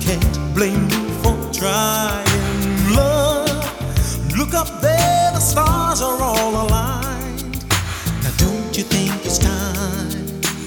can't blame me for trying. Love, look up there, the stars are all aligned. Now don't you think it's time?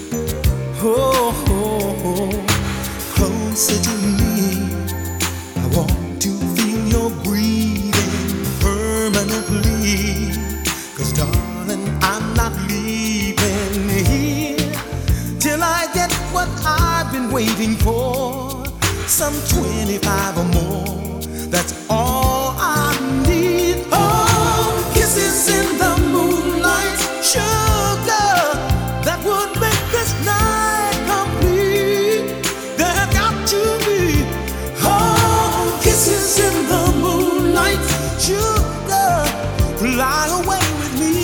Closer to me. I want to feel your breathing permanently. 'Cause darling, I'm not leaving here till I get what I've been waiting for. Some 25 or more, that's all I need. Oh, kisses in the moonlight, sugar, that would make this night complete. There have got to be, oh, kisses in the moonlight, sugar, fly away with me.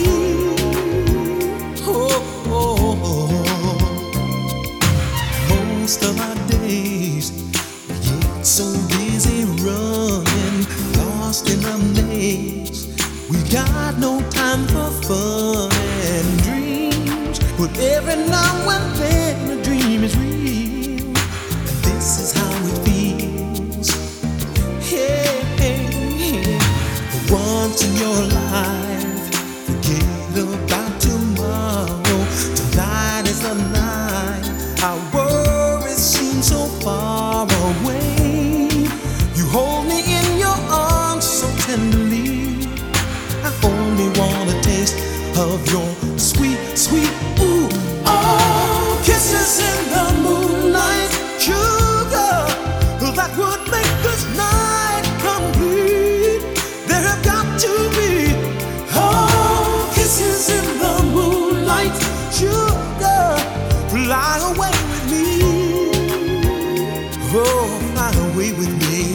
Most of my days we get so busy running, lost in a maze. We got no time for fun and dreams, but every now and then a dream is real, and this is how it feels. Hey, for once in your life, forget about tomorrow. Tonight is the night. Our worries seem so far away. You hold me in your arms so tenderly. I only want a taste of your sweet, sweet, ooh, oh, kisses in the moonlight, sugar, that would make this night complete. There have got to be, oh, kisses in the moonlight, sugar, fly away with me. Oh, fly away with me.